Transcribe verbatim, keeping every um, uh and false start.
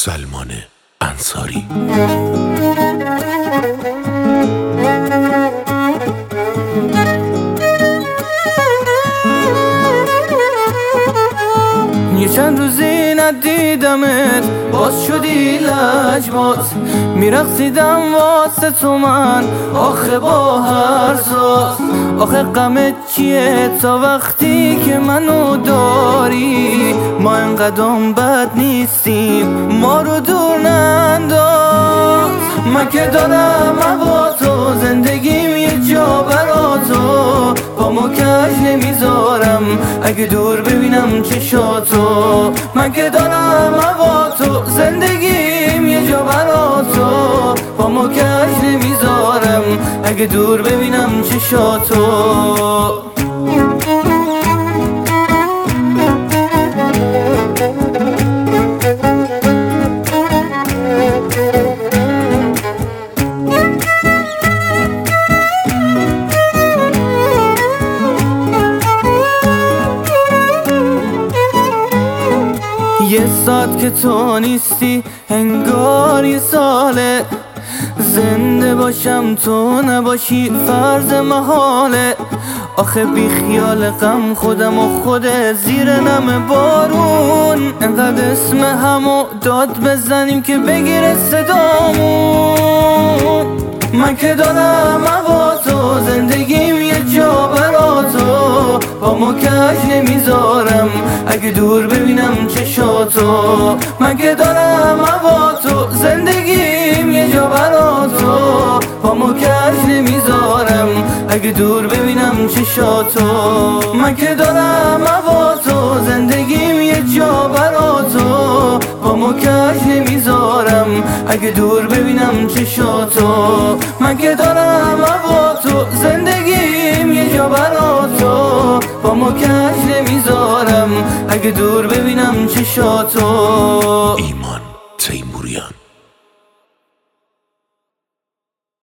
سلمان انصاری. یه چند روزی ندیدمت، باز شدی لجباز، میرقصیدم واسه تو من آخه با هر ساز. آخه غمت چیه تا وقتی که منو داری؟ ما انقدام بد نیستیم، ما رو دور ننداز. من که دارم هوا تو، زندگیم یه جا برا تو، با ما کج نمیذارم اگه دور ببینم چشاتو. من که دارم هوا تو، زندگیم یه جا برا تو، با ما کج نمیذارم اگه دور ببینم چشاتو. یه ساعت که تو نیستی انگار یه ساله، زنده باشم تو نباشی فرض محاله. آخه بی خیال غم خودم و خود زیر نم بارون، انقدر اسم همو داد بزنیم که بگیره صدامون. من که دارم هوا تو، زندگیم یه جا برا تو، با ما کج نمیذارم اگه دور ببینم چشاتو. من که دارم هوا تو، زندگیم یه جا برا تو، با ما کج نمیذارم اگه دور ببینم چشاتو. من که دارم هوا تو، زندگیم یه جا برا تو، با ما کج نمیذارم اگه دور ببینم چشاتو. من که دارم هوا تو، زندگیم یه جا برا تو، با ما کج نمیذارم اگه دور ببینم چشاتو.